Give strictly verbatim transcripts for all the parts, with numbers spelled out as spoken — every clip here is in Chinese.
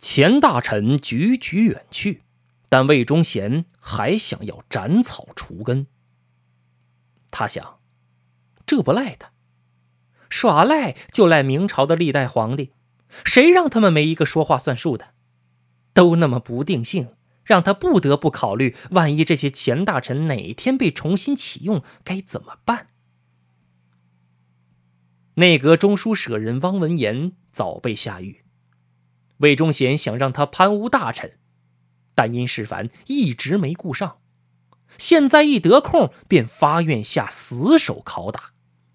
钱大臣踽踽远去，但魏忠贤还想要斩草除根。他想，这不赖他，耍赖就赖明朝的历代皇帝，谁让他们没一个说话算数的？都那么不定性，让他不得不考虑，万一这些钱大臣哪天被重新启用，该怎么办？内阁中书舍人汪文言早被下狱，魏忠贤想让他贪污大臣，但因事烦一直没顾上，现在一得空便发愿下死手拷打。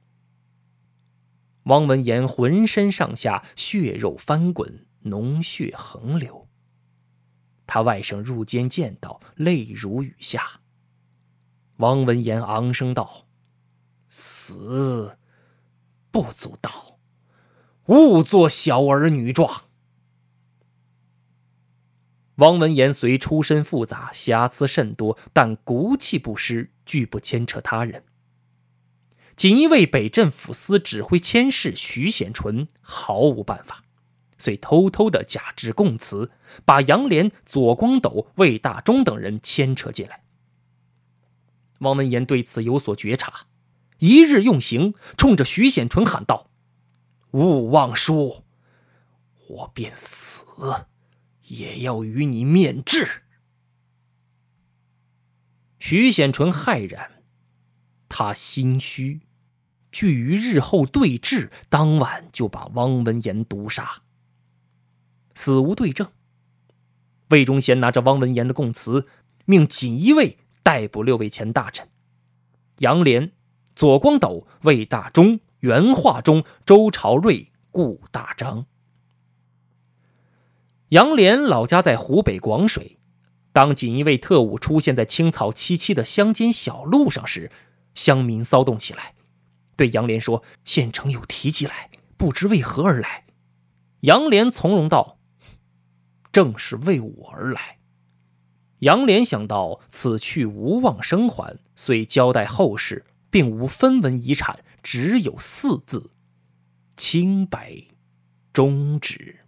汪文言浑身上下血肉翻滚，脓血横流。他外甥入监见到，泪如雨下。汪文言昂声道：“死不足道，勿作小儿女状。”汪文言虽出身复杂，瑕疵甚多，但骨气不失，拒不牵扯他人。锦衣卫北镇抚司指挥佥事徐显纯毫无办法，遂偷偷的假制供词，把杨涟、左光斗、魏大忠等人牵扯进来。汪文言对此有所觉察，一日用刑，冲着徐显纯喊道：“勿忘书，我便死也要与你面质。”徐显纯骇然，他心虚，惧于日后对质，当晚就把汪文言毒杀。死无对证，魏忠贤拿着汪文言的供词，命锦衣卫逮捕六位前大臣：杨涟、左光斗、魏大忠、袁化忠、周朝瑞、顾大章。杨涟老家在湖北广水，当锦衣卫特务出现在青草萋萋的乡间小路上时，乡民骚动起来，对杨涟说：“县城有提及来，不知为何而来。”杨涟从容道：“正是为我而来。”杨涟想到此去无望生还，遂交代后事，并无分文遗产，只有四字：清白忠直。